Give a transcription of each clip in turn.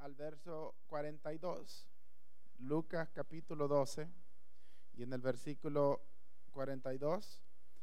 al verso 42. Lucas capítulo 12 y en el versículo 42.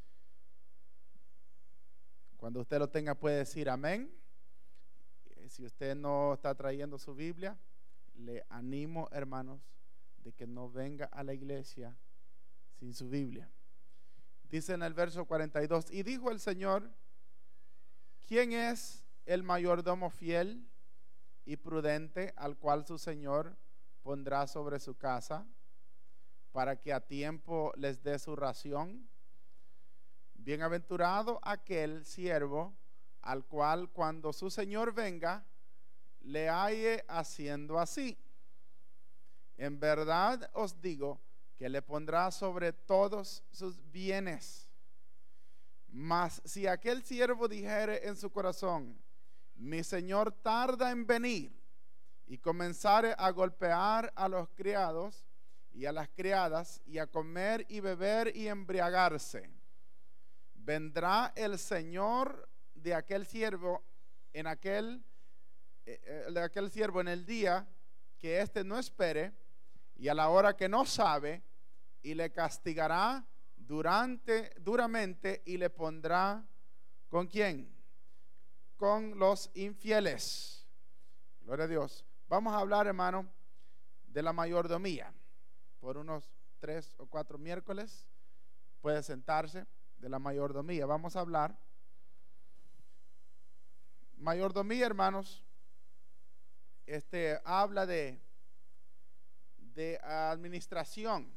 Cuando usted lo tenga puede decir amén. Si usted no está trayendo su Biblia, le animo, hermanos, de que no venga a la iglesia sin su Biblia. Dice en el verso 42: y dijo el Señor: ¿quién es el mayordomo fiel y prudente al cual su Señor pondrá sobre su casa para que a tiempo les dé su ración? Bienaventurado aquel siervo al cual cuando su Señor venga le halle haciendo así. En verdad os digo que le pondrá sobre todos sus bienes. Mas si aquel siervo dijere en su corazón: mi Señor tarda en venir, y comenzare a golpear a los criados y a las criadas, y a comer y beber y embriagarse, vendrá el Señor de aquel siervo en el día que éste no espere y a la hora que no sabe, y le castigará duramente, y le pondrá ¿con quién? Con los infieles. Gloria a Dios. Vamos a hablar, hermano, de la mayordomía por unos 3 o 4 miércoles. Puede sentarse. De la mayordomía vamos a hablar. Mayordomía, hermanos, habla de administración.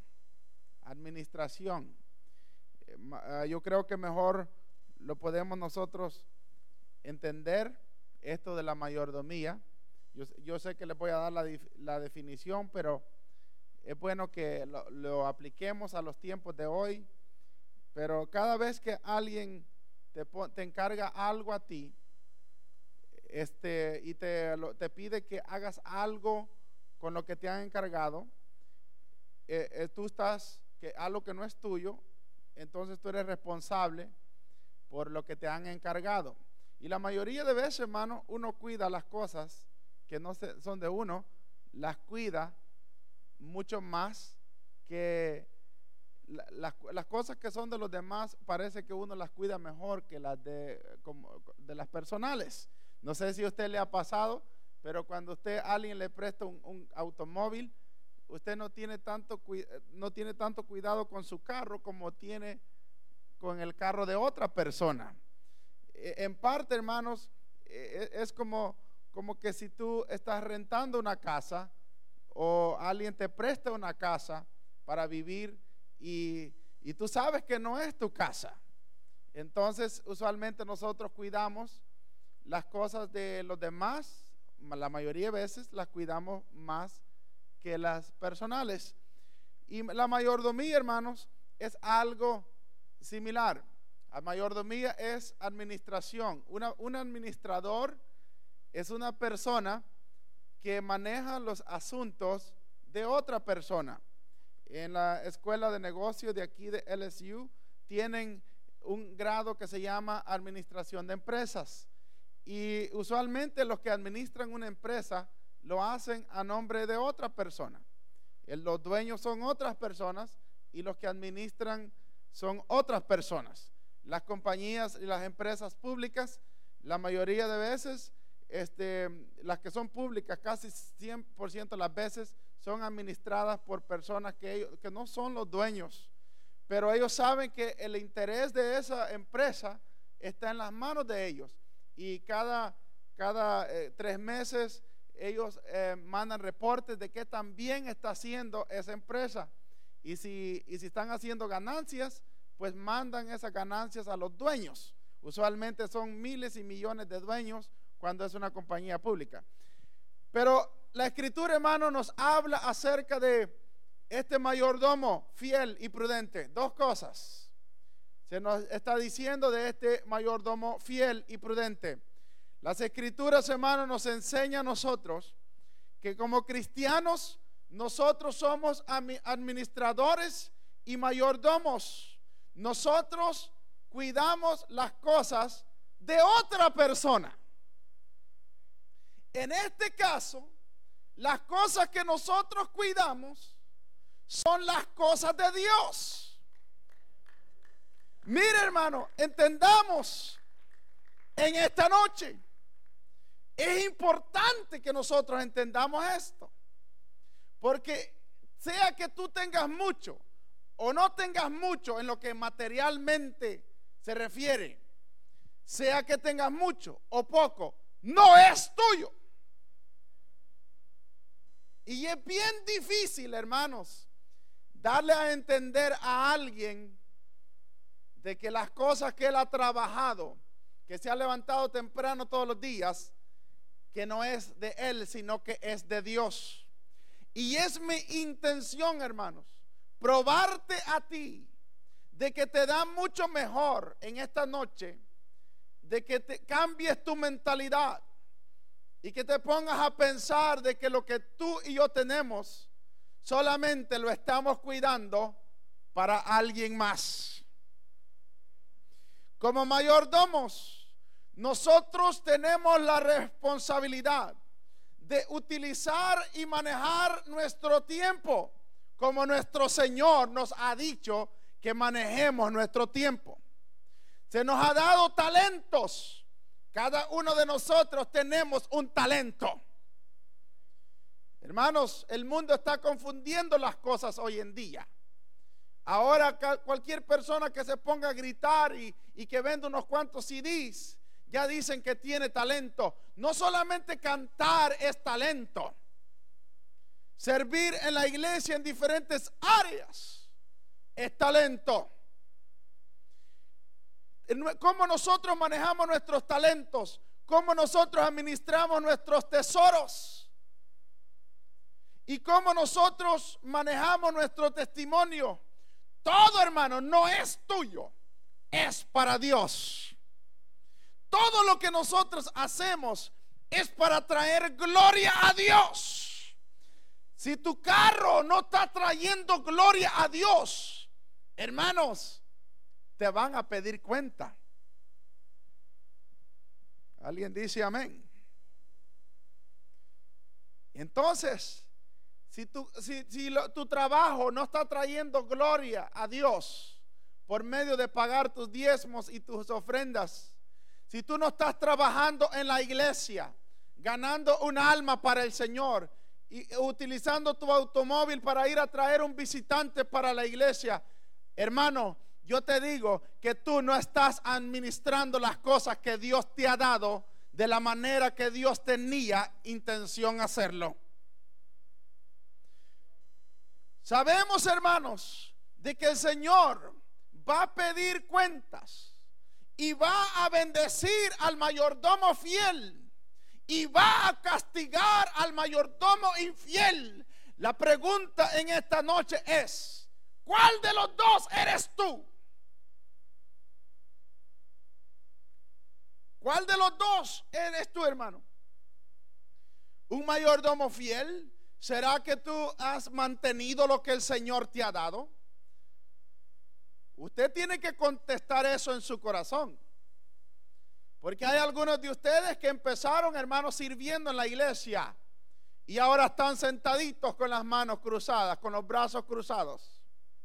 Yo creo que mejor lo podemos nosotros entender esto de la mayordomía. Yo sé que les voy a dar la definición, pero es bueno que lo apliquemos a los tiempos de hoy. Pero cada vez que alguien te encarga algo a ti, y te pide que hagas algo con lo que te han encargado, tú estás, que algo que no es tuyo, entonces tú eres responsable por lo que te han encargado. Y la mayoría de veces, hermano, uno cuida las cosas que no son de uno, las cuida mucho más que las cosas que son de los demás. Parece que uno las cuida mejor que las de las personales. No sé si a usted le ha pasado, pero cuando alguien le presta un automóvil, usted no tiene tanto cuidado con su carro como tiene con el carro de otra persona. En parte, hermanos, es como que si tú estás rentando una casa o alguien te presta una casa para vivir y tú sabes que no es tu casa. Entonces, usualmente nosotros cuidamos las cosas de los demás, la mayoría de veces las cuidamos más que las personales. Y la mayordomía, hermanos, es algo similar. La mayordomía es administración. Un administrador es una persona que maneja los asuntos de otra persona. En la escuela de negocios de aquí de LSU tienen un grado que se llama administración de empresas. Y usualmente los que administran una empresa lo hacen a nombre de otra persona. Los dueños son otras personas y los que administran son otras personas. Las compañías y las empresas públicas, la mayoría de veces, las que son públicas, casi 100% de las veces, son administradas por personas que no son los dueños. Pero ellos saben que el interés de esa empresa está en las manos de ellos. Y cada 3 meses ellos mandan reportes de qué tan bien está haciendo esa empresa. Y si están haciendo ganancias, pues mandan esas ganancias a los dueños. Usualmente son miles y millones de dueños cuando es una compañía pública. Pero la Escritura, hermano, nos habla acerca de este mayordomo fiel y prudente. 2 cosas se nos está diciendo de este mayordomo fiel y prudente. Las Escrituras, hermano, nos enseñan a nosotros que como cristianos nosotros somos administradores y mayordomos. Nosotros cuidamos las cosas de otra persona. En este caso, las cosas que nosotros cuidamos son las cosas de Dios. Mire, hermano, entendamos en esta noche. Es importante que nosotros entendamos esto. Porque sea que tú tengas mucho o no tengas mucho en lo que materialmente se refiere, sea que tengas mucho o poco, no es tuyo. Y es bien difícil, hermanos, darle a entender a alguien de que las cosas que él ha trabajado, que se ha levantado temprano todos los días, que no es de él, sino que es de Dios. Y es mi intención, hermanos, probarte a ti de que te da mucho mejor en esta noche, de que te cambies tu mentalidad y que te pongas a pensar de que lo que tú y yo tenemos solamente lo estamos cuidando para alguien más. Como mayordomos, nosotros tenemos la responsabilidad de utilizar y manejar nuestro tiempo como nuestro Señor nos ha dicho que manejemos nuestro tiempo. Se nos ha dado talentos. Cada uno de nosotros tenemos un talento. Hermanos, el mundo está confundiendo las cosas hoy en día. Ahora cualquier persona que se ponga a gritar y que venda unos cuantos CDs, ya dicen que tiene talento. No solamente cantar es talento. Servir en la iglesia en diferentes áreas es talento. Cómo nosotros manejamos nuestros talentos, cómo nosotros administramos nuestros tesoros y cómo nosotros manejamos nuestro testimonio. Todo, hermano, no es tuyo, es para Dios. Todo lo que nosotros hacemos es para traer gloria a Dios. Si tu carro no está trayendo gloria a Dios, hermanos, te van a pedir cuenta. ¿Alguien dice amén? Entonces, si tu trabajo no está trayendo gloria a Dios por medio de pagar tus diezmos y tus ofrendas, si tú no estás trabajando en la iglesia, ganando un alma para el Señor y utilizando tu automóvil para ir a traer un visitante para la iglesia, hermano, yo te digo que tú no estás administrando las cosas que Dios te ha dado de la manera que Dios tenía intención hacerlo. Sabemos, hermanos, de que el Señor va a pedir cuentas y va a bendecir al mayordomo fiel y va a castigar al mayordomo infiel. La pregunta en esta noche es: ¿cuál de los dos eres tú? ¿Cuál de los dos eres tú, hermano? ¿Un mayordomo fiel? ¿Será que tú has mantenido lo que el Señor te ha dado? Usted tiene que contestar eso en su corazón. Porque hay algunos de ustedes que empezaron, hermanos, sirviendo en la iglesia y ahora están sentaditos con las manos cruzadas, con los brazos cruzados.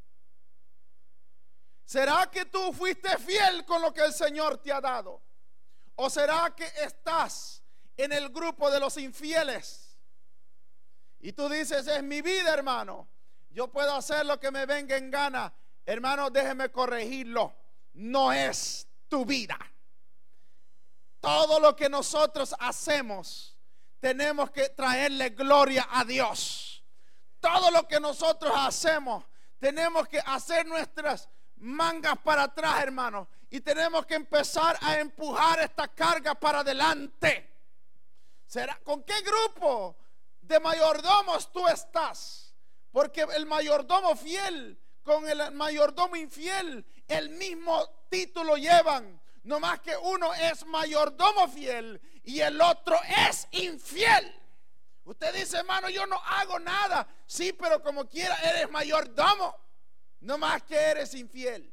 ¿Será que tú fuiste fiel con lo que el Señor te ha dado? ¿O será que estás en el grupo de los infieles? Y tú dices: es mi vida, hermano, yo puedo hacer lo que me venga en gana. Hermano, déjeme corregirlo: no es tu vida. Todo lo que nosotros hacemos tenemos que traerle gloria a Dios. Todo lo que nosotros hacemos tenemos que hacer nuestras mangas para atrás, hermano, y tenemos que empezar a empujar esta carga para adelante. ¿Con qué grupo de mayordomos tú estás? Porque el mayordomo fiel con el mayordomo infiel el mismo título llevan, no más que uno es mayordomo fiel y el otro es infiel. Usted dice: hermano, yo no hago nada. Sí, pero como quiera eres mayordomo, no más que eres infiel.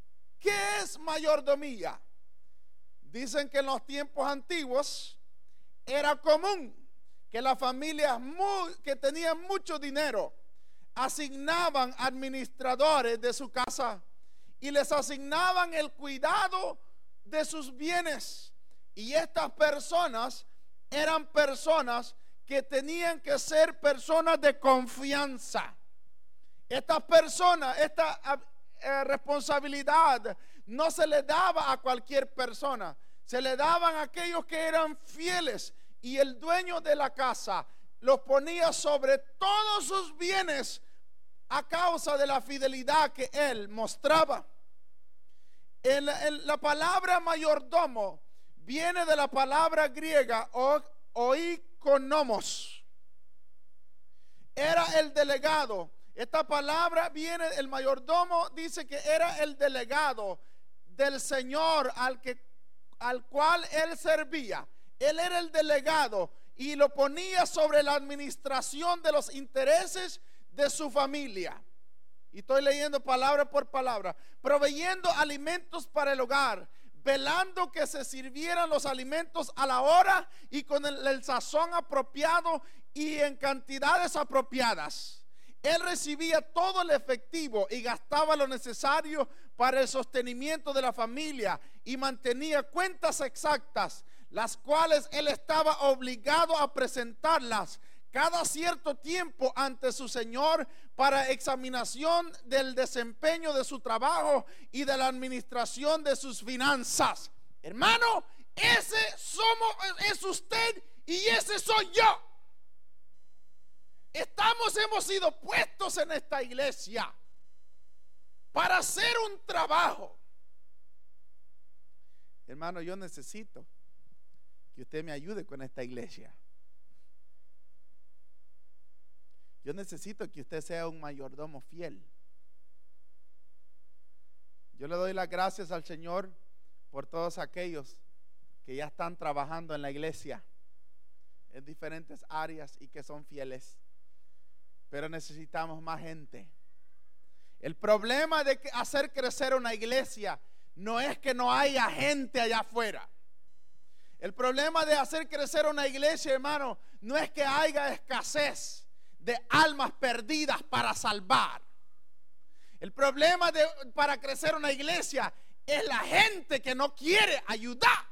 ¿Qué es mayordomía? Dicen que en los tiempos antiguos era común que las familias que tenían mucho dinero asignaban administradores de su casa y les asignaban el cuidado de sus bienes. Y estas personas eran personas que tenían que ser personas de confianza. Estas personas, esta responsabilidad no se le daba a cualquier persona, se le daban a aquellos que eran fieles, y el dueño de la casa los ponía sobre todos sus bienes a causa de la fidelidad que él mostraba. La palabra mayordomo viene de la palabra griega oikonomos. Era el delegado. Esta palabra viene, el mayordomo dice que era el delegado del Señor al cual él servía. Él era el delegado y lo ponía sobre la administración de los intereses de su familia. Y estoy leyendo palabra por palabra. Proveyendo alimentos para el hogar, velando que se sirvieran los alimentos a la hora y con el sazón apropiado y en cantidades apropiadas. Él recibía todo el efectivo y gastaba lo necesario para el sostenimiento de la familia y mantenía cuentas exactas, las cuales él estaba obligado a presentarlas cada cierto tiempo ante su Señor para examinación del desempeño de su trabajo y de la administración de sus finanzas. Hermano, es usted y ese soy yo. Hemos sido puestos en esta iglesia para hacer un trabajo. Hermano, yo necesito que usted me ayude con esta iglesia. Yo necesito que usted sea un mayordomo fiel. Yo le doy las gracias al Señor por todos aquellos que ya están trabajando en la iglesia en diferentes áreas y que son fieles. Pero necesitamos más gente. El problema de hacer crecer una iglesia no es que no haya gente allá afuera. El problema de hacer crecer una iglesia, hermano, no es que haya escasez de almas perdidas para salvar. El problema para crecer una iglesia es la gente que no quiere ayudar.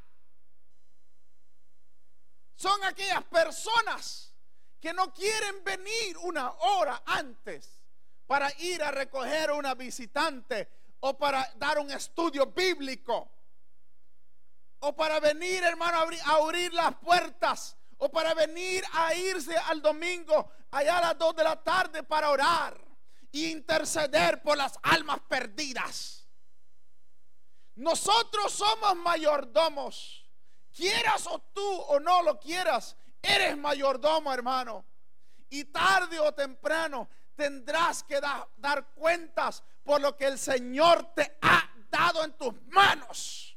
Son aquellas personas que no quieren venir una hora antes para ir a recoger una visitante o para dar un estudio bíblico o para venir, hermano, a abrir las puertas o para venir a irse al domingo allá a las 2 de la tarde para orar e interceder por las almas perdidas. Nosotros somos mayordomos, quieras o tú o no lo quieras, eres mayordomo, hermano, y tarde o temprano tendrás que dar cuentas por lo que el Señor te ha dado en tus manos.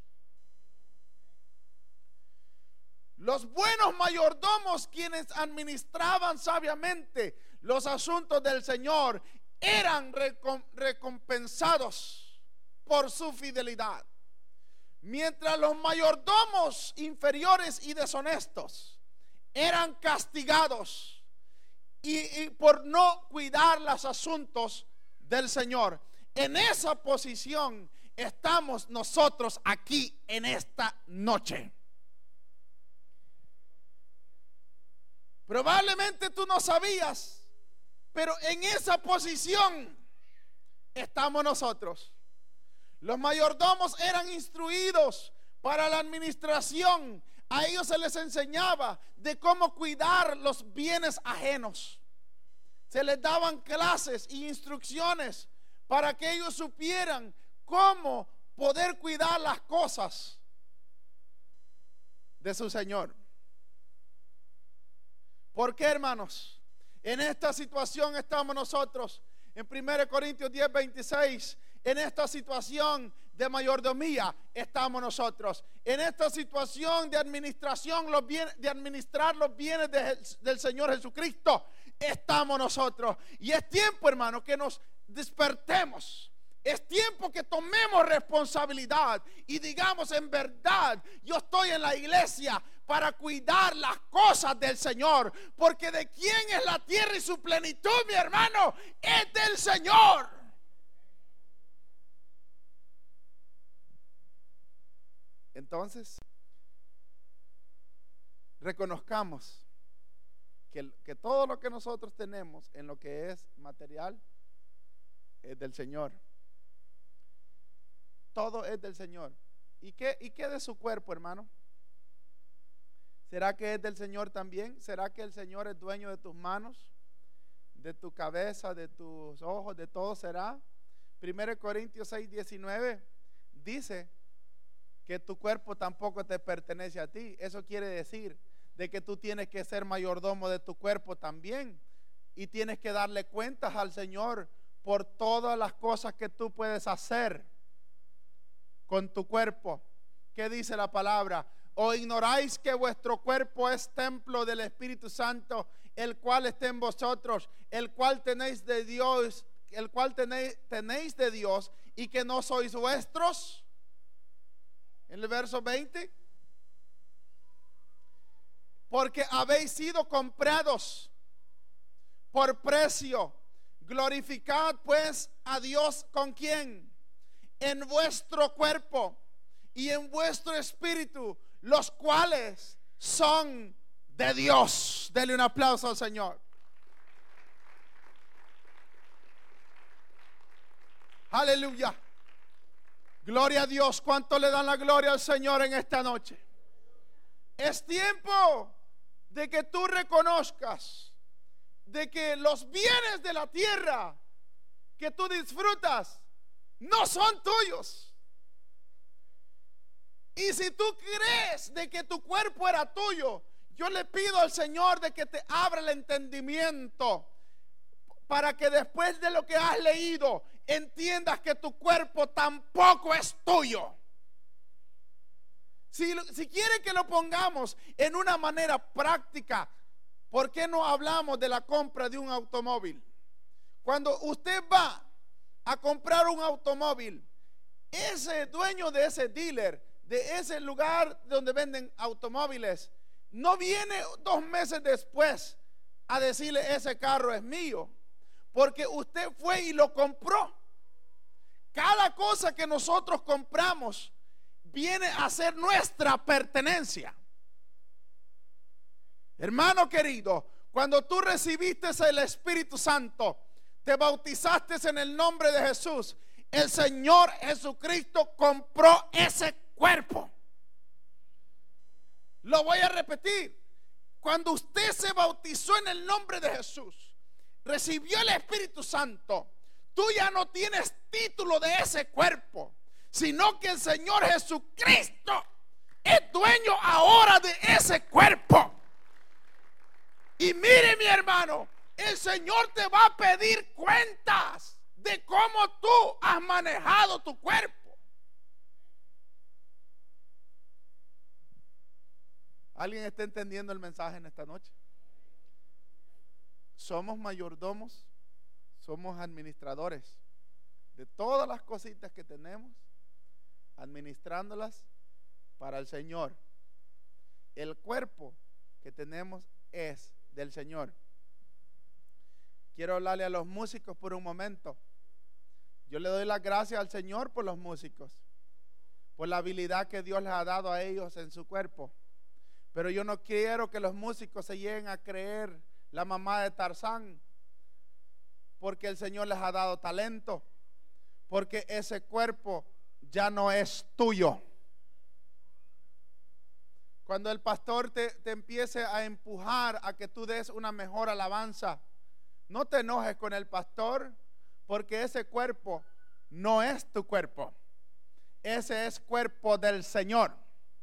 Los buenos mayordomos, quienes administraban sabiamente los asuntos del Señor, eran recompensados por su fidelidad, mientras los mayordomos inferiores y deshonestos eran castigados y por no cuidar los asuntos del Señor. En esa posición estamos nosotros aquí en esta noche. Probablemente tú no sabías, pero en esa posición estamos nosotros. Los mayordomos eran instruidos para la administración. A ellos se les enseñaba de cómo cuidar los bienes ajenos. Se les daban clases e instrucciones para que ellos supieran cómo poder cuidar las cosas de su Señor. ¿Por qué, hermanos? En esta situación estamos nosotros. En 1 Corintios 10:26, en esta situación de mayordomía estamos nosotros. En esta situación de administración, de administrar los bienes del Señor Jesucristo, estamos nosotros. Y es tiempo, hermano, que nos despertemos. Es tiempo que tomemos responsabilidad y digamos: en verdad, yo estoy en la iglesia para cuidar las cosas del Señor. Porque de quién es la tierra y su plenitud, mi hermano, es del Señor. Entonces, reconozcamos que todo lo que nosotros tenemos en lo que es material es del Señor. Todo es del Señor. ¿Y qué de su cuerpo, hermano? ¿Será que es del Señor también? ¿Será que el Señor es dueño de tus manos, de tu cabeza, de tus ojos, de todo? ¿Será? 1 Corintios 6:19 dice que tu cuerpo tampoco te pertenece a ti. Eso quiere decir de que tú tienes que ser mayordomo de tu cuerpo también, y tienes que darle cuentas al Señor por todas las cosas que tú puedes hacer con tu cuerpo. ¿Qué dice la palabra? ¿O ignoráis que vuestro cuerpo es templo del Espíritu Santo, el cual está en vosotros, el cual tenéis de Dios, tenéis de Dios, y que no sois vuestros? En el verso 20, porque habéis sido comprados por precio. Glorificad pues a Dios, ¿con quién? En vuestro cuerpo y en vuestro espíritu, los cuales son de Dios. Dele un aplauso al Señor. Aleluya. Gloria a Dios. ¿Cuánto le dan la gloria al Señor en esta noche? Es tiempo de que tú reconozcas de que los bienes de la tierra que tú disfrutas no son tuyos. Y si tú crees de que tu cuerpo era tuyo, yo le pido al Señor de que te abra el entendimiento para que después de lo que has leído entiendas que tu cuerpo tampoco es tuyo. Si quiere que lo pongamos en una manera práctica, ¿por qué no hablamos de la compra de un automóvil? Cuando usted va a comprar un automóvil, ese dueño de ese dealer, de ese lugar donde venden automóviles, no viene 2 meses después a decirle: ese carro es mío, porque usted fue y lo compró. Cada cosa que nosotros compramos viene a ser nuestra pertenencia. Hermano querido, cuando tú recibiste el Espíritu Santo, te bautizaste en el nombre de Jesús, el Señor Jesucristo compró ese cuerpo. Lo voy a repetir. Cuando usted se bautizó en el nombre de Jesús, recibió el Espíritu Santo, tú ya no tienes título de ese cuerpo, sino que el Señor Jesucristo es dueño ahora de ese cuerpo. Y mire, mi hermano, el Señor te va a pedir cuentas de cómo tú has manejado tu cuerpo. ¿Alguien está entendiendo el mensaje en esta noche? Somos mayordomos, somos administradores de todas las cositas que tenemos, administrándolas para el Señor. El cuerpo que tenemos es del Señor. Quiero hablarle a los músicos por un momento. Yo le doy las gracias al Señor por los músicos, por la habilidad que Dios les ha dado a ellos en su cuerpo. Pero yo no quiero que los músicos se lleguen a creer la mamá de Tarzán, porque el Señor les ha dado talento, porque ese cuerpo ya no es tuyo. Cuando el pastor te empiece a empujar a que tú des una mejor alabanza, no te enojes con el pastor, porque ese cuerpo no es tu cuerpo. Ese es cuerpo del Señor.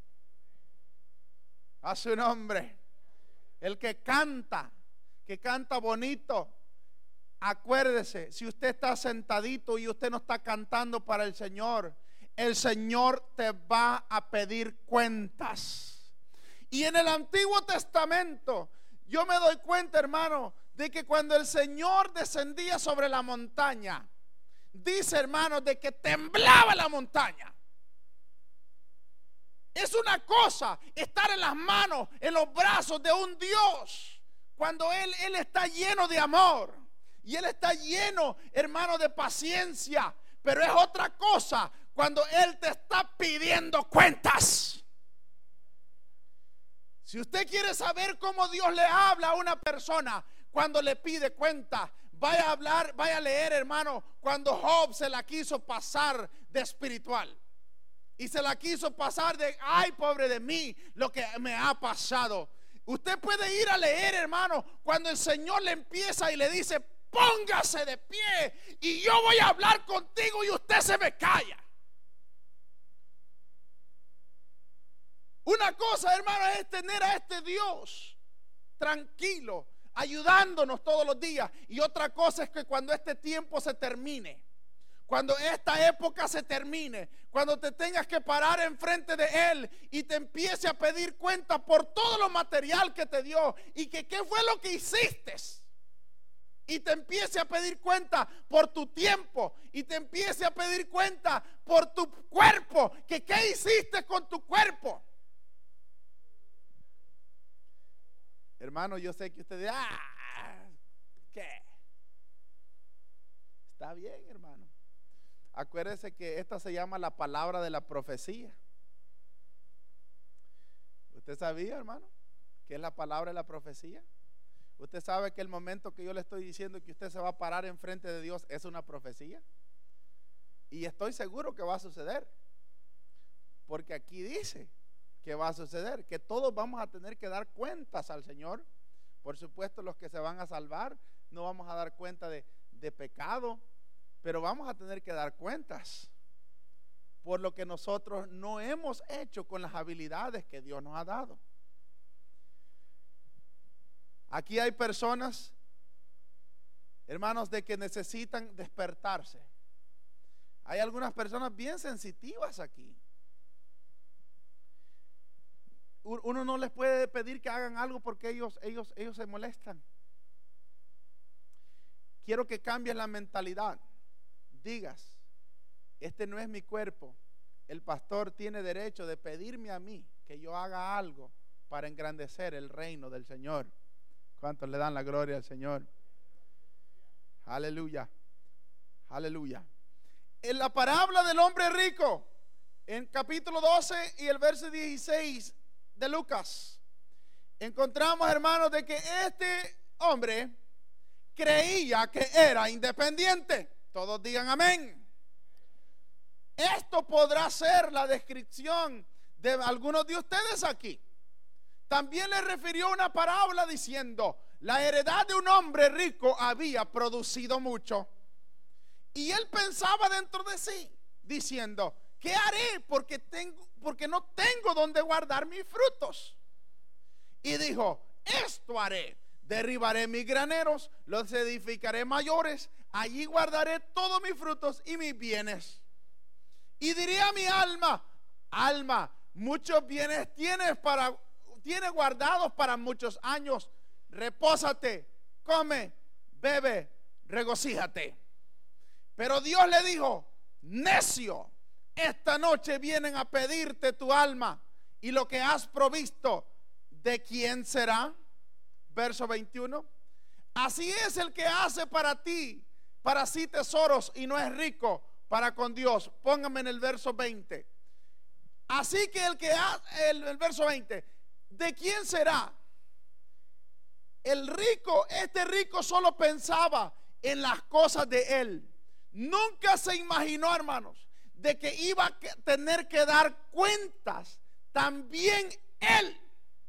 A su nombre. El que canta bonito, acuérdese, si usted está sentadito y usted no está cantando para el Señor te va a pedir cuentas. Y en el Antiguo Testamento yo me doy cuenta, hermano, de que cuando el Señor descendía sobre la montaña, dice, hermano, de que temblaba la montaña. Es una cosa estar en las manos, en los brazos de un Dios, cuando Él está lleno de amor y Él está lleno, hermano, de paciencia. Pero es otra cosa cuando Él te está pidiendo cuentas. Si usted quiere saber cómo Dios le habla a una persona cuando le pide cuenta, vaya a leer, hermano, cuando Job se la quiso pasar de espiritual. Y se la quiso pasar de, ay, pobre de mí, lo que me ha pasado. Usted puede ir a leer, hermano, cuando el Señor le empieza y le dice, póngase de pie y yo voy a hablar contigo y usted se me calla. Una cosa, hermano, es tener a este Dios tranquilo, ayudándonos todos los días. Y otra cosa es que cuando este tiempo se termine, cuando esta época se termine, cuando te tengas que parar enfrente de Él y te empiece a pedir cuenta por todo lo material que te dio y que qué fue lo que hiciste, y te empiece a pedir cuenta por tu tiempo y te empiece a pedir cuenta por tu cuerpo, que qué hiciste con tu cuerpo. Hermano, yo sé que ustedes, ¿qué? Está bien, hermano. Acuérdese que esta se llama la palabra de la profecía. ¿Usted sabía, hermano, qué es la palabra de la profecía? Usted sabe que el momento que yo le estoy diciendo que usted se va a parar enfrente de Dios es una profecía. Y estoy seguro que va a suceder. Porque aquí dice que va a suceder, que todos vamos a tener que dar cuentas al Señor. Por supuesto, los que se van a salvar no vamos a dar cuenta de pecado, pero vamos a tener que dar cuentas por lo que nosotros no hemos hecho con las habilidades que Dios nos ha dado. Aquí hay personas, hermanos, de que necesitan despertarse. Hay algunas personas bien sensitivas aquí. Uno no les puede pedir que hagan algo porque ellos se molestan. Quiero que cambies la mentalidad. Digas, este no es mi cuerpo. El pastor tiene derecho de pedirme a mí que yo haga algo para engrandecer el reino del Señor. ¿Cuántos le dan la gloria al Señor? Aleluya, aleluya. En la parábola del hombre rico, en capítulo 12 y el verso 16 de Lucas, encontramos, hermanos, de que este hombre creía que era independiente. Todos digan amén. Esto podrá ser la descripción de algunos de ustedes aquí. También le refirió una parábola diciendo, la heredad de un hombre rico había producido mucho. Y él pensaba dentro de sí, diciendo, ¿qué haré? Porque no tengo donde guardar mis frutos. Y dijo, esto haré, derribaré mis graneros, los edificaré mayores, allí guardaré todos mis frutos y mis bienes. Y diré a mi alma, alma, muchos bienes tienes guardados para muchos años, repósate, come, bebe, regocíjate. Pero Dios le dijo, necio, esta noche vienen a pedirte tu alma y lo que has provisto, ¿de quién será? Verso 21. Así es el que hace para sí tesoros y no es rico para con Dios. Póngame en el verso 20. Así que el que hace, el verso 20, ¿de quién será? El rico, este rico solo pensaba en las cosas de él. Nunca se imaginó, hermanos, de que iba a tener que dar cuentas también él.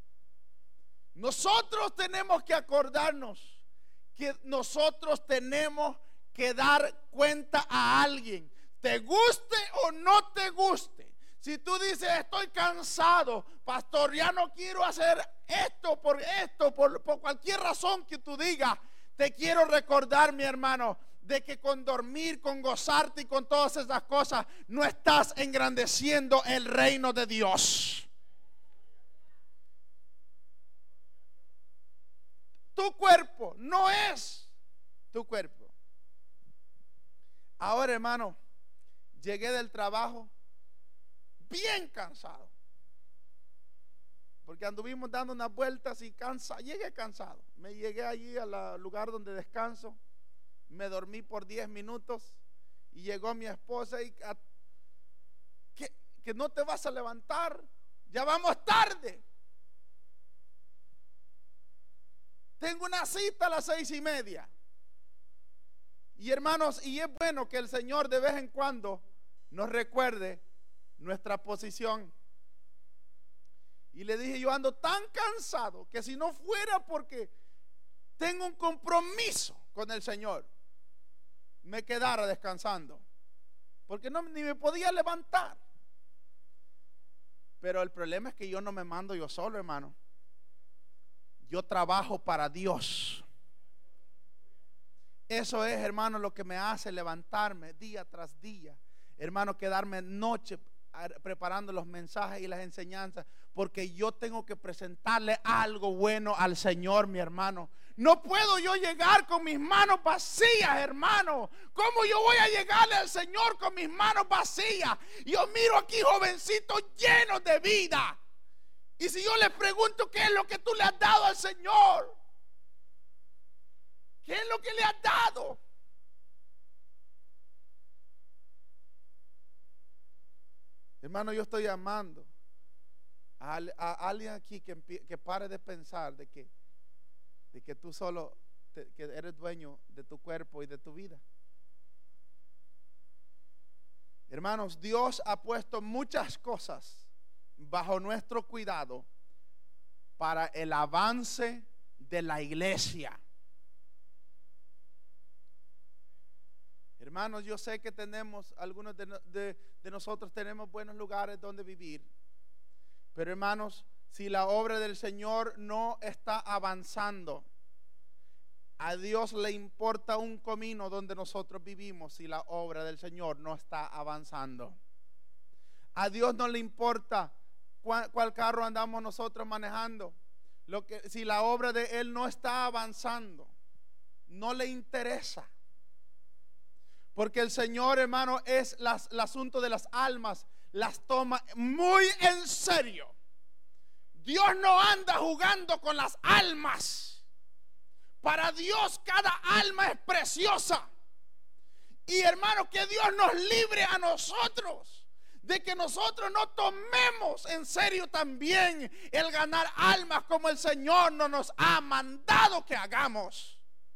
Nosotros tenemos que acordarnos que nosotros tenemos que dar cuenta a alguien, te guste o no te guste. Si tú dices, estoy cansado, pastor, ya no quiero hacer esto, por cualquier razón que tú digas, te quiero recordar, mi hermano, de que con dormir, con gozarte y con todas esas cosas, no estás engrandeciendo el reino de Dios. Tu cuerpo no es tu cuerpo. Ahora, hermano, llegué del trabajo bien cansado. porque anduvimos dando unas vueltas y llegué cansado. Me llegué allí al lugar donde descanso, me dormí por 10 minutos y llegó mi esposa y que no te vas a levantar, ya vamos tarde. Tengo una cita a las 6:30. Y hermanos, y es bueno que el Señor de vez en cuando nos recuerde nuestra posición. Y le dije, yo ando tan cansado que si no fuera porque tengo un compromiso con el Señor, me quedara descansando, porque ni me podía levantar. Pero el problema es que yo no me mando yo solo, hermano. Yo trabajo para Dios. Eso es, hermano, lo que me hace levantarme día tras día, hermano, quedarme noche preparando los mensajes y las enseñanzas, porque yo tengo que presentarle algo bueno al Señor, mi hermano. No puedo yo llegar con mis manos vacías, hermano. ¿Cómo yo voy a llegarle al Señor con mis manos vacías? Yo miro aquí jovencitos llenos de vida, y si yo les pregunto qué es lo que tú le has dado al Señor, ¿qué es lo que le has dado? Hermano, yo estoy llamando a alguien aquí que pare de pensar de que tú solo que eres dueño de tu cuerpo y de tu vida. Hermanos, Dios ha puesto muchas cosas bajo nuestro cuidado para el avance de la iglesia. Hermanos, yo sé que tenemos, algunos de nosotros tenemos buenos lugares donde vivir, pero hermanos, si la obra del Señor no está avanzando, a Dios le importa un comino donde nosotros vivimos si la obra del Señor no está avanzando. A Dios no le importa cuál carro andamos nosotros manejando. Si la obra de Él no está avanzando, no le interesa. Porque el Señor, hermano, es el asunto de las almas, las toma muy en serio. Dios no anda jugando con las almas. Para Dios cada alma es preciosa. Y hermano, que Dios nos libre a nosotros de que nosotros no tomemos en serio también el ganar almas como el Señor no nos ha mandado que hagamos.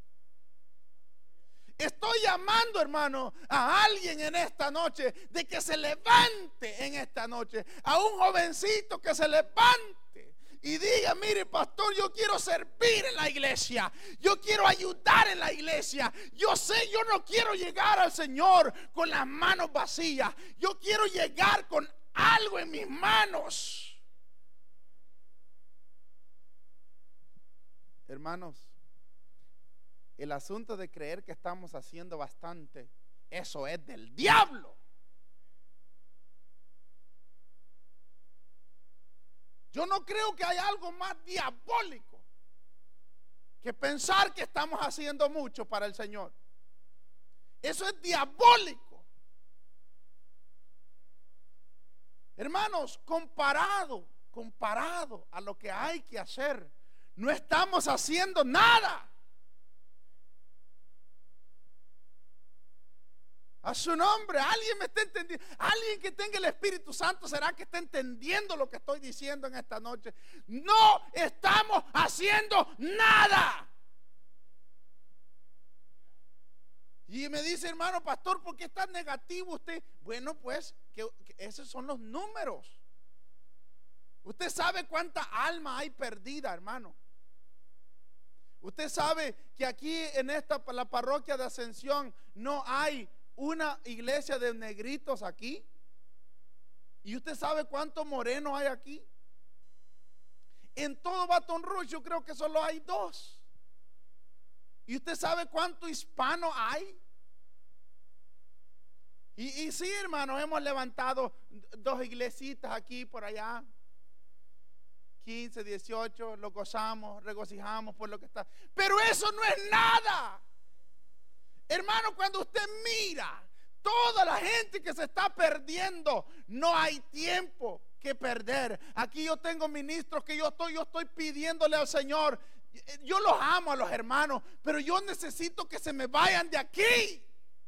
Estoy llamando, hermano, a alguien en esta noche de que se levante en esta noche, a un jovencito que se levante y diga: mire, pastor, yo quiero servir en la iglesia, yo quiero ayudar en la iglesia. Yo no quiero llegar al Señor con las manos vacías, yo quiero llegar con algo en mis manos. Hermanos, el asunto de creer que estamos haciendo bastante, eso es del diablo. Yo no creo que haya algo más diabólico que pensar que estamos haciendo mucho para el Señor. Eso es diabólico. Hermanos, comparado a lo que hay que hacer, no estamos haciendo nada. A su nombre, alguien me está entendiendo. Alguien que tenga el Espíritu Santo, ¿será que está entendiendo lo que estoy diciendo en esta noche? No estamos haciendo nada. Y me dice: hermano pastor, ¿por qué es tan negativo usted? Bueno, pues que esos son los números. Usted sabe cuánta alma hay perdida, hermano. Usted sabe que aquí en la parroquia de Ascensión no hay una iglesia de negritos aquí. Y usted sabe cuántos morenos hay aquí. En todo Baton Rouge yo creo que solo hay 2. Y usted sabe cuánto hispano hay. Y sí, hermano, hemos levantado 2 iglesitas aquí por allá, 15, 18, lo gozamos, regocijamos por lo que está. Pero eso no es nada. Hermano, cuando usted mira toda la gente que se está perdiendo, no hay tiempo que perder. Aquí yo tengo ministros que yo estoy pidiéndole al Señor. Yo los amo a los hermanos, pero yo necesito que se me vayan de aquí.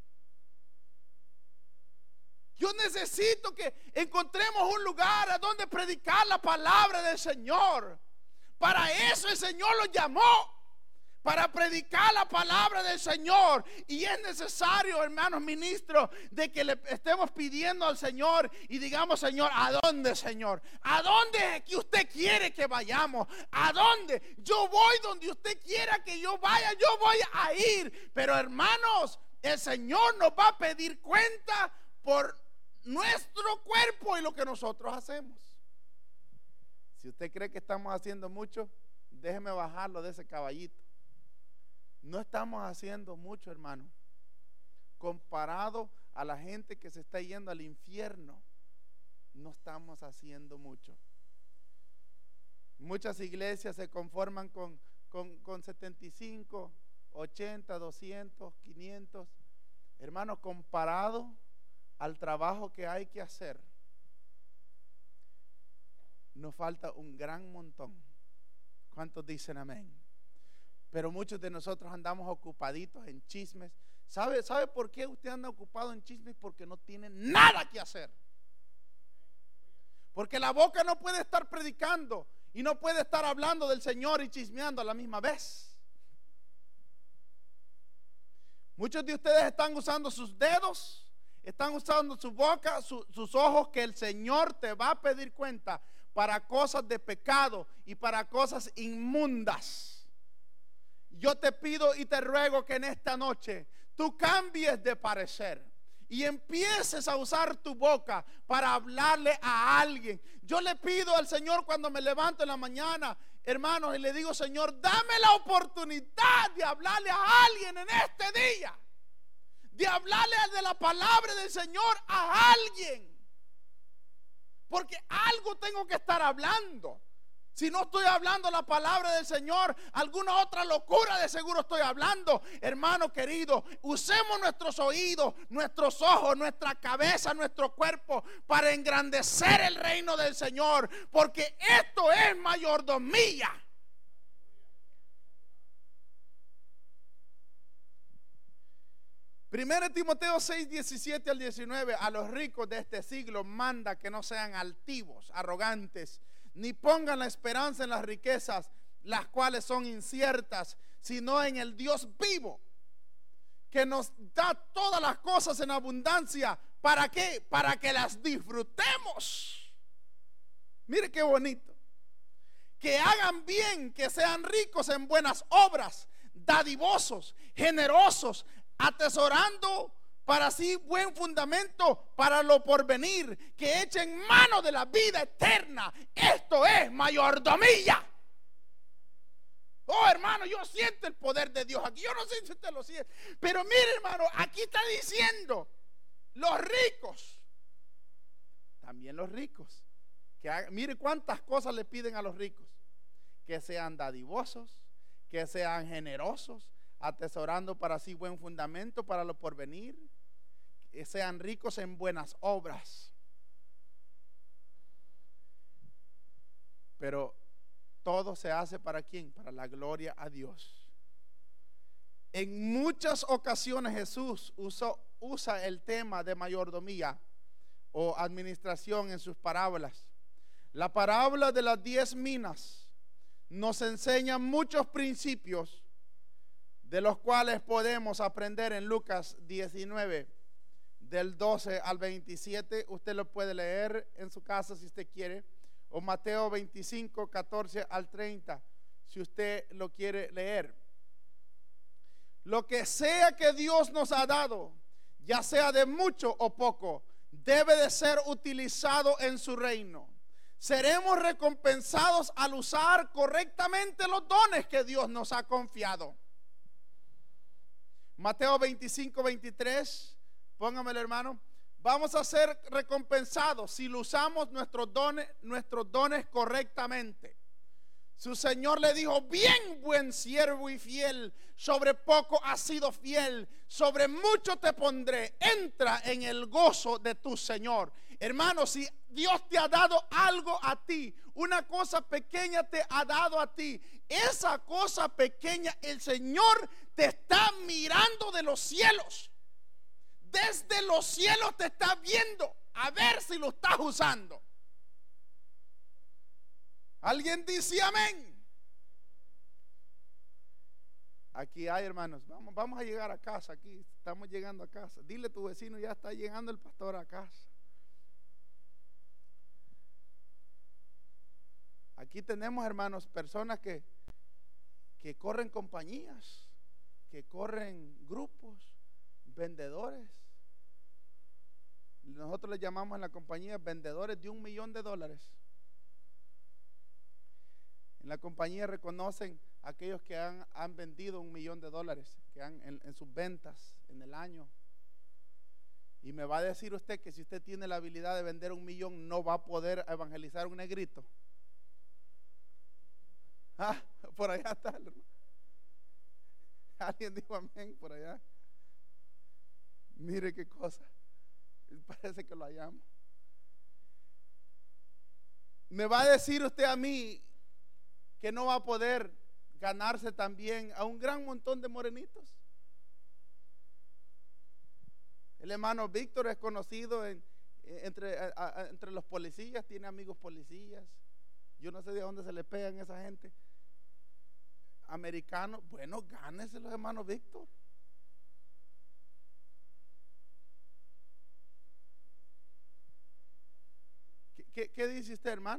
Yo necesito que encontremos un lugar a donde predicar la palabra del Señor. Para eso el Señor los llamó, para predicar la palabra del Señor. Y es necesario, hermanos ministros, de que le estemos pidiendo al Señor y digamos: Señor, ¿a dónde, Señor? ¿A dónde que usted quiere que vayamos? ¿A dónde? Yo voy donde usted quiera que yo vaya, yo voy a ir. Pero hermanos, el Señor nos va a pedir cuenta por nuestro cuerpo y lo que nosotros hacemos. Si usted cree que estamos haciendo mucho, déjeme bajarlo de ese caballito. No estamos haciendo mucho, hermano, comparado a la gente que se está yendo al infierno. No estamos haciendo mucho. Muchas iglesias se conforman con 75, 80, 200, 500. Hermano, comparado al trabajo que hay que hacer, nos falta un gran montón. ¿Cuántos dicen amén? Pero muchos de nosotros andamos ocupaditos en chismes. ¿Sabe por qué usted anda ocupado en chismes? Porque no tiene nada que hacer. Porque la boca no puede estar predicando y no puede estar hablando del Señor y chismeando a la misma vez. Muchos de ustedes están usando sus dedos, están usando su boca, sus ojos, que el Señor te va a pedir cuenta para cosas de pecado y para cosas inmundas. Yo te pido y te ruego que en esta noche tú cambies de parecer y empieces a usar tu boca para hablarle a alguien. Yo le pido al Señor cuando me levanto en la mañana, hermanos, y le digo: Señor, dame la oportunidad de hablarle a alguien en este día, de hablarle de la palabra del Señor a alguien, porque algo tengo que estar hablando. Si no estoy hablando la palabra del Señor, alguna otra locura de seguro estoy hablando. Hermano querido, usemos nuestros oídos, nuestros ojos, nuestra cabeza, nuestro cuerpo para engrandecer el reino del Señor, porque esto es mayordomía. Primero Timoteo 6, 17 al 19: a los ricos de este siglo manda que no sean altivos, arrogantes, ni pongan la esperanza en las riquezas, las cuales son inciertas, sino en el Dios vivo, que nos da todas las cosas en abundancia. ¿Para qué? Para que las disfrutemos. Mire qué bonito. Que hagan bien, que sean ricos en buenas obras, dadivosos, generosos, atesorando para sí buen fundamento para lo porvenir, que echen mano de la vida eterna. Esto es mayordomía. Oh, hermano, yo siento el poder de Dios aquí. Yo no sé si usted lo siente, pero mire, hermano, aquí está diciendo: los ricos, también los ricos, mire cuántas cosas le piden a los ricos: que sean dadivosos, que sean generosos, atesorando para sí buen fundamento para lo porvenir, que sean ricos en buenas obras. Pero todo se hace ¿para quién? Para la gloria a Dios. En muchas ocasiones Jesús usa el tema de mayordomía o administración en sus parábolas. La parábola de las 10 minas nos enseña muchos principios, de los cuales podemos aprender en Lucas 19, del 12 al 27. Usted lo puede leer en su casa si usted quiere, o Mateo 25, 14 al 30, si usted lo quiere leer. Lo que sea que Dios nos ha dado, ya sea de mucho o poco, debe de ser utilizado en su reino. Seremos recompensados al usar correctamente los dones que Dios nos ha confiado. Mateo 25, 23, póngamelo, hermano. Vamos a ser recompensados si lo usamos nuestros dones correctamente. Su Señor le dijo: bien, buen siervo y fiel, sobre poco has sido fiel, sobre mucho te pondré, entra en el gozo de tu Señor. Hermano, si Dios te ha dado algo a ti, una cosa pequeña te ha dado a ti, esa cosa pequeña el Señor te está mirando de los cielos. Desde los cielos te está viendo a ver si lo estás usando. ¿Alguien dice amén? Aquí hay, hermanos, vamos a llegar a casa. Aquí estamos llegando a casa. Dile a tu vecino, ya está llegando el pastor a casa. Aquí tenemos, hermanos, personas que corren compañías, que corren grupos, vendedores. Nosotros les llamamos en la compañía vendedores de $1 millón. En la compañía reconocen a aquellos que han vendido $1 millón, que han en sus ventas en el año. Y me va a decir usted que si usted tiene la habilidad de vender $1 millón, no va a poder evangelizar un negrito. Ah, por allá está, hermano. Alguien dijo amén por allá. Mire qué cosa. Parece que lo hallamos. Me va a decir usted a mí que no va a poder ganarse también a un gran montón de morenitos. El hermano Víctor es conocido entre los policías, tiene amigos policías. Yo no sé de dónde se le pegan esa gente. Americanos, bueno, gánese los hermanos Víctor. ¿Qué dice usted, hermano?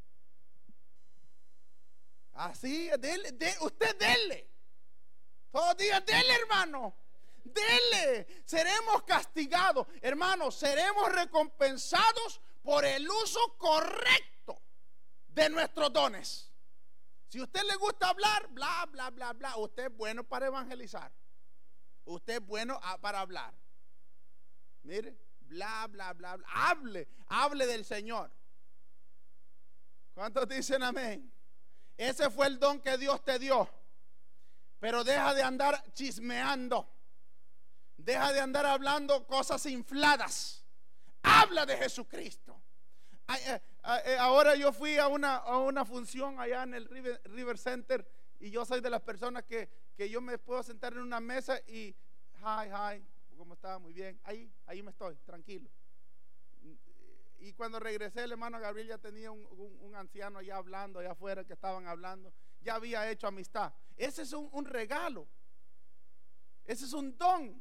Así, usted dele. Todos los días dele, hermano. Dele. Seremos castigados, hermanos, seremos recompensados por el uso correcto de nuestros dones. Si a usted le gusta hablar, bla, bla, bla, bla, usted es bueno para evangelizar. Usted es bueno para hablar. Mire, bla, bla, bla, bla. Hable del Señor. ¿Cuántos dicen amén? Ese fue el don que Dios te dio. Pero deja de andar chismeando. Deja de andar hablando cosas infladas. Habla de Jesucristo. Ahora yo fui a una función allá en el River Center, y yo soy de las personas que yo me puedo sentar en una mesa y hi, ¿cómo está? Muy bien. Ahí me estoy, tranquilo. Y cuando regresé, el hermano Gabriel ya tenía un anciano allá hablando, allá afuera, que estaban hablando. Ya había hecho amistad. Ese es un regalo. Ese es un don.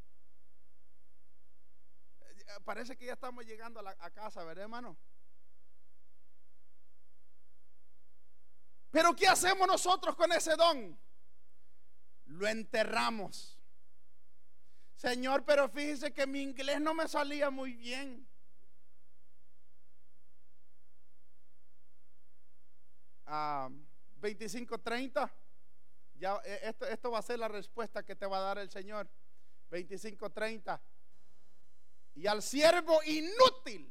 Parece que ya estamos llegando a casa, ¿verdad, hermano? Pero ¿qué hacemos nosotros con ese don? Lo enterramos. Señor, pero fíjese que mi inglés no me salía muy bien. 25:30. Ya esto va a ser la respuesta que te va a dar el Señor. 25:30. Y al siervo inútil,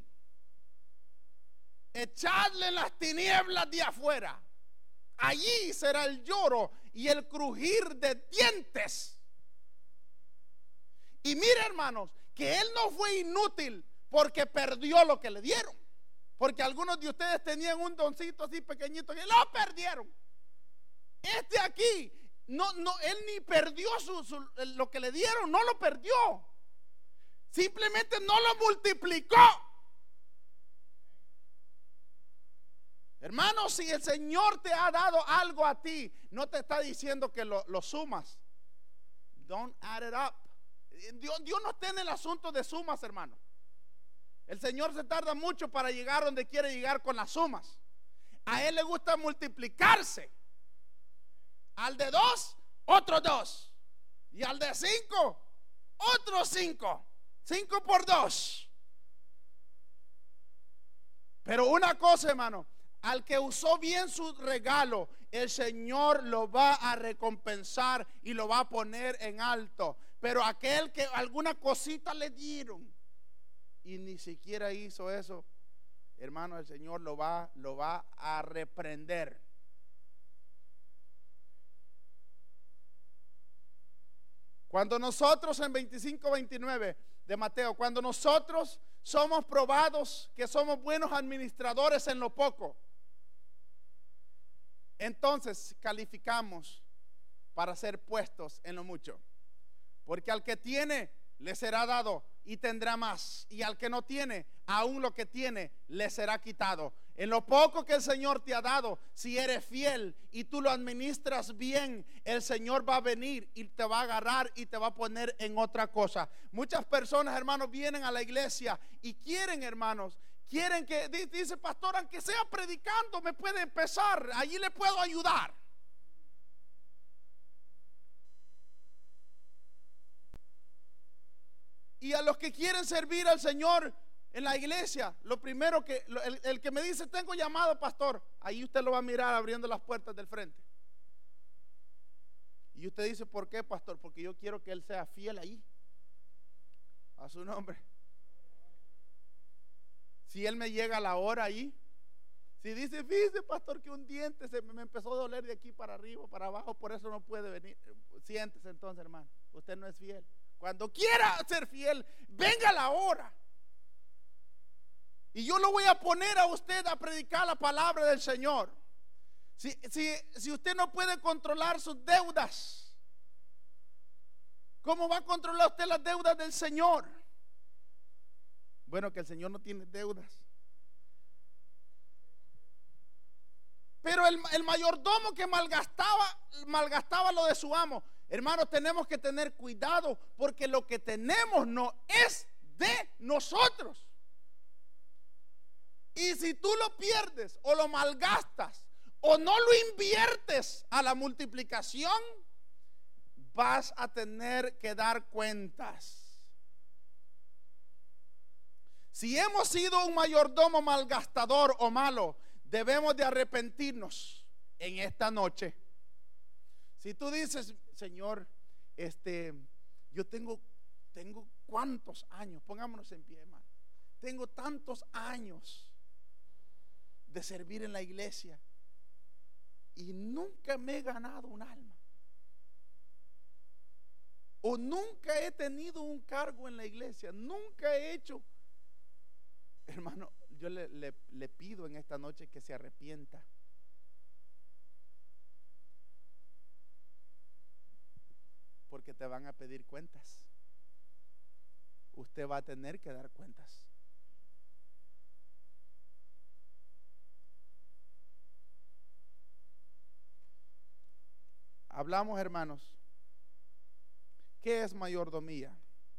echadle en las tinieblas de afuera. Allí será el lloro y el crujir de dientes. Y mire, hermanos, que él no fue inútil porque perdió lo que le dieron. Porque algunos de ustedes tenían un doncito así pequeñito y lo perdieron. Este aquí, él ni perdió lo que le dieron, no lo perdió. Simplemente no lo multiplicó. Hermano, si el Señor te ha dado algo a ti, no te está diciendo que lo sumas. Don't add it up. Dios no está en el asunto de sumas, hermano. El Señor se tarda mucho para llegar donde quiere llegar con las sumas. A Él le gusta multiplicarse. Al de 2, otros 2. Y al de 5, otros 5. 5 por 2. Pero una cosa, hermano, al que usó bien su regalo, el Señor lo va a recompensar y lo va a poner en alto. Pero aquel que alguna cosita le dieron y ni siquiera hizo eso, hermano, el Señor lo va a reprender. Cuando nosotros en 25:29 de Mateo. Cuando nosotros somos probados que somos buenos administradores en lo poco, entonces calificamos para ser puestos en lo mucho. Porque al que tiene, le será dado y tendrá más. Y al que no tiene, aún lo que tiene, le será quitado. En lo poco que el Señor te ha dado, si eres fiel y tú lo administras bien, el Señor va a venir y te va a agarrar y te va a poner en otra cosa. Muchas personas, hermanos, vienen a la iglesia y quieren, hermanos, quieren que, dice pastor, aunque sea predicando, me puede empezar, allí le puedo ayudar. Y a los que quieren servir al Señor en la iglesia, lo primero que el que me dice tengo llamado, pastor, ahí usted lo va a mirar abriendo las puertas del frente. Y usted dice, ¿por qué, pastor? Porque yo quiero que él sea fiel ahí, a su nombre. Si él me llega a la hora ahí, si dice, fíjese, pastor, que un diente me empezó a doler de aquí para arriba, para abajo, por eso no puede venir. Siéntese entonces, hermano, usted no es fiel. Cuando quiera ser fiel, venga la hora. Y yo lo voy a poner a usted a predicar la palabra del Señor. Si usted no puede controlar sus deudas, ¿cómo va a controlar usted las deudas del Señor? Bueno, que el Señor no tiene deudas. Pero el mayordomo que malgastaba lo de su amo. Hermanos, tenemos que tener cuidado, porque lo que tenemos no es de nosotros. Y si tú lo pierdes o lo malgastas o no lo inviertes a la multiplicación, vas a tener que dar cuentas. Si hemos sido un mayordomo malgastador o malo, debemos de arrepentirnos en esta noche. Si tú dices, Señor, yo tengo cuántos años, pongámonos en pie, hermano, tengo tantos años de servir en la iglesia y nunca me he ganado un alma, o nunca he tenido un cargo en la iglesia, nunca he hecho, hermano, yo le pido en esta noche que se arrepienta. Porque te van a pedir cuentas. Usted va a tener que dar cuentas. Hablamos, hermanos, ¿qué es mayordomía?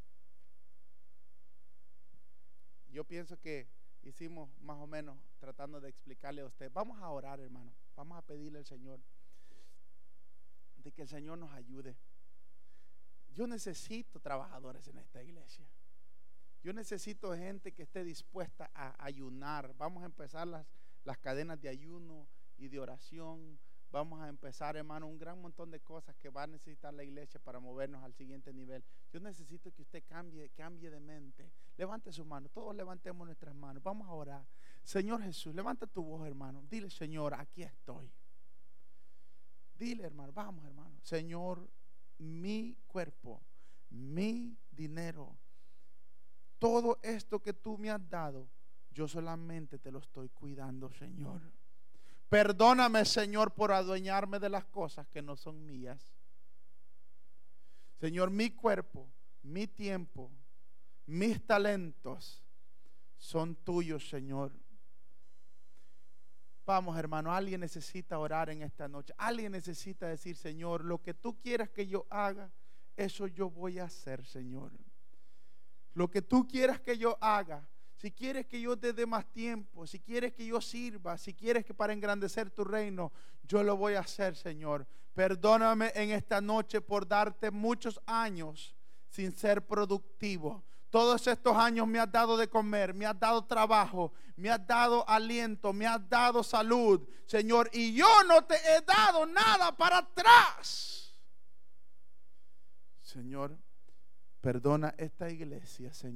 Yo pienso que hicimos más o menos tratando de explicarle a usted. Vamos a orar, hermano. Vamos a pedirle al Señor de que el Señor nos ayude. Yo necesito trabajadores en esta iglesia. Yo necesito gente que esté dispuesta a ayunar. Vamos a empezar las cadenas de ayuno y de oración. Vamos a empezar, hermano, un gran montón de cosas que va a necesitar la iglesia para movernos al siguiente nivel. Yo necesito que usted cambie de mente. Levante sus manos, todos levantemos nuestras manos. Vamos a orar. Señor Jesús, levanta tu voz, hermano. Dile, Señor, aquí estoy. Dile, hermano, vamos, hermano. Señor, mi cuerpo, mi dinero, todo esto que tú me has dado, yo solamente te lo estoy cuidando, Señor. Perdóname, Señor, por adueñarme de las cosas que no son mías. Señor, mi cuerpo, mi tiempo, mis talentos son tuyos, Señor. Vamos, hermano, alguien necesita orar en esta noche. Alguien necesita decir, Señor, lo que tú quieras que yo haga, eso yo voy a hacer, Señor. Lo que tú quieras que yo haga, si quieres que yo te dé más tiempo, si quieres que yo sirva, si quieres que para engrandecer tu reino, yo lo voy a hacer, Señor. Perdóname en esta noche por darte muchos años sin ser productivo. Todos estos años me has dado de comer, me has dado trabajo, me has dado aliento, me has dado salud, Señor, y yo no te he dado nada para atrás. Señor, perdona esta iglesia, Señor.